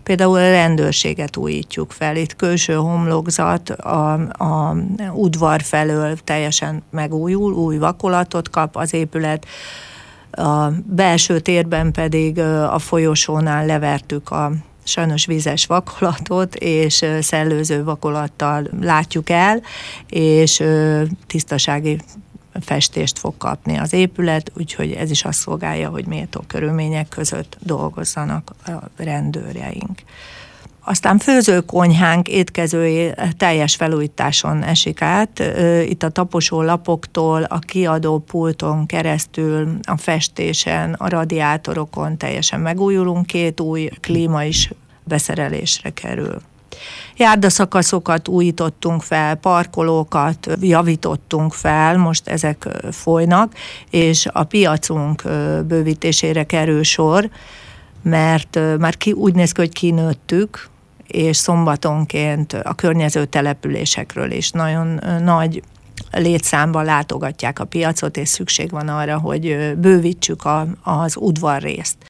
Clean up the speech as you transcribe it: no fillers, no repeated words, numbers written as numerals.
Például a rendőrséget újítjuk fel. Itt külső homlokzat a udvar felől teljesen megújul, új vakolatot kap az épület. A belső térben pedig a folyosónál levertük a sajnos vízes vakolatot, és szellőző vakolattal látjuk el, és tisztasági festést fog kapni az épület, úgyhogy ez is azt szolgálja, hogy méltó körülmények között dolgozzanak a rendőrjeink. Aztán főzőkonyhánk, étkezői teljes felújításon esik át. Itt a taposó lapoktól, a kiadó pulton keresztül, a festésen, a radiátorokon teljesen megújulunk, 2 új klíma is beszerelésre kerül. Járdaszakaszokat újítottunk fel, parkolókat javítottunk fel, most ezek folynak, és a piacunk bővítésére kerül sor, mert már úgy néz ki, hogy kinőttük, és szombatonként a környező településekről is nagyon nagy létszámban látogatják a piacot, és szükség van arra, hogy bővítsük az udvarrészt.